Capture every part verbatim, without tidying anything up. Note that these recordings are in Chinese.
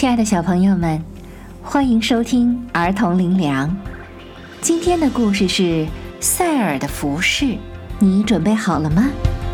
亲爱的小朋友们，欢迎收听儿童灵粮。今天的故事是塞尔的服饰，你准备好了吗？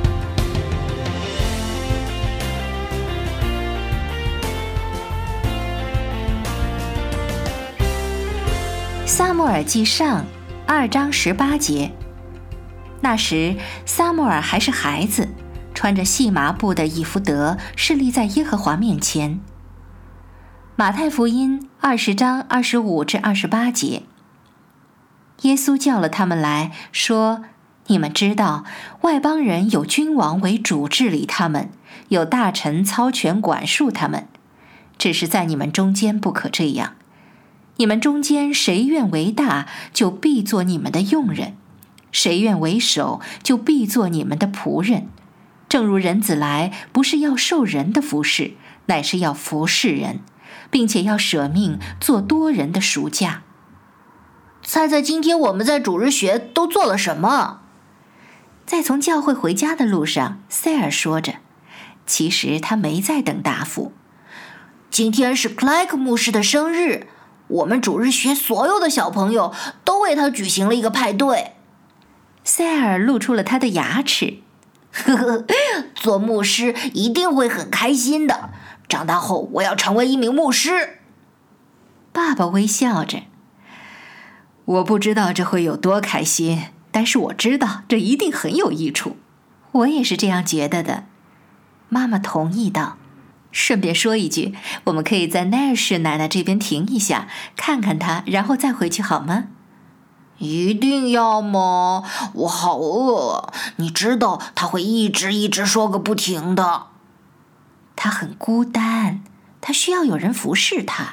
撒母耳记上二章十八节。那时撒母耳还是孩子，穿着细麻布的以弗得侍立在耶和华面前。马太福音二十章二十五至二十八节。耶稣叫了他们来说，你们知道外邦人有君王为主治理他们，有大臣操权管束他们，只是在你们中间不可这样。你们中间谁愿为大，就必做你们的用人；谁愿为首，就必做你们的仆人。正如人子来，不是要受人的服侍，乃是要服侍人，并且要舍命做多人的赎价。 猜猜今天我们在主日学都做了什么？ 在从教会回家的路上，塞尔说着，其实他没在等答复。 今天是克莱克牧师的生日，我们主日学所有的小朋友都为他举行了一个派对。 塞尔露出了他的牙齿。 呵呵，做牧师一定会很开心的。长大后我要成为一名牧师。 爸爸微笑着。我不知道这会有多开心，但是我知道这一定很有益处。我也是这样觉得的。妈妈同意道。顺便说一句，我们可以在奈尔士奶奶这边停一下，看看她，然后再回去好吗？ 一定要吗？我好饿，你知道她会一直一直说个不停的。 她很孤单，她需要有人服侍她。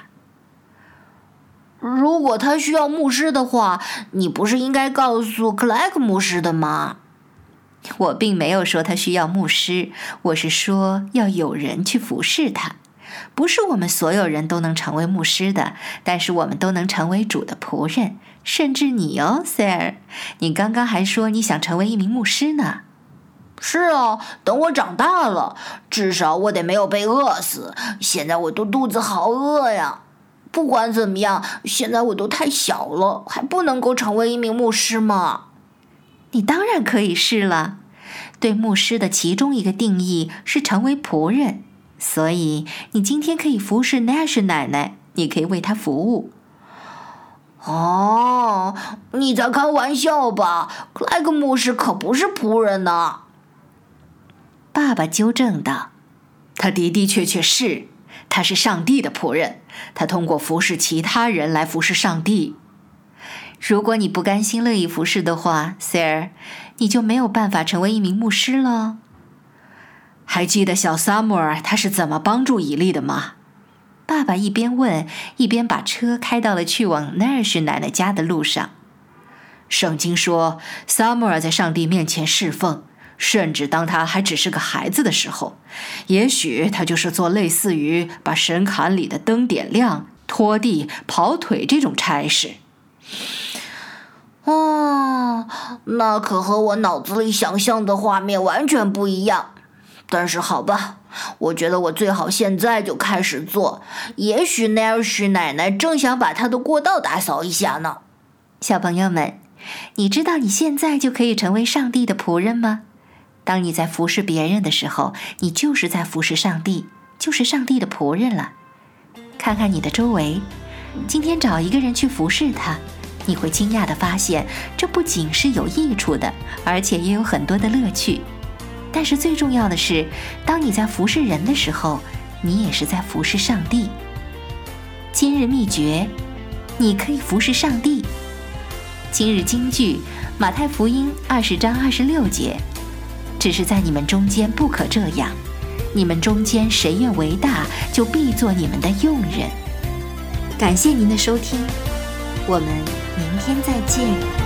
如果她需要牧师的话，你不是应该告诉克莱克牧师的吗？ 我并没有说她需要牧师，我是说要有人去服侍她。不是我们所有人都能成为牧师的，但是我们都能成为主的仆人，甚至你哦，塞尔，你刚刚还说你想成为一名牧师呢。 是啊，等我长大了，至少我得没有被饿死。现在我都肚子好饿呀。不管怎么样，现在我都太小了，还不能够成为一名牧师吗？ 你当然可以是了。对牧师的其中一个定义是成为仆人，所以你今天可以服侍奈什奶奶，你可以为她服务。 哦，你在开玩笑吧？克莱克牧师可不是仆人呢。 爸爸纠正道。 他的的确确是，他是上帝的仆人，他通过服侍其他人来服侍上帝。 如果你不甘心乐意服侍的话，塞尔，你就没有办法成为一名牧师了。 还记得小撒母耳他是怎么帮助以利的吗？ 爸爸一边问，一边把车开到了去往奈尔士奶奶家的路上。 圣经说，撒母耳在上帝面前侍奉，甚至当他还只是个孩子的时候，也许他就是做类似于把神龛里的灯点亮、拖地、跑腿这种差事。 哦，那可和我脑子里想象的画面完全不一样。但是好吧，我觉得我最好现在就开始做。也许奈尔什奶奶正想把她的过道打扫一下呢。 小朋友们，你知道你现在就可以成为上帝的仆人吗？当你在服侍别人的时候，你就是在服侍上帝，就是上帝的仆人了。看看你的周围，今天找一个人去服侍他，你会惊讶地发现，这不仅是有益处的，而且也有很多的乐趣。但是最重要的是，当你在服侍人的时候，你也是在服侍上帝。今日秘诀，你可以服侍上帝。今日金句，马太福音二十章二十六节。只是在你们中间不可这样，你们中间谁愿为大，就必做你们的用人。感谢您的收听，我们明天再见。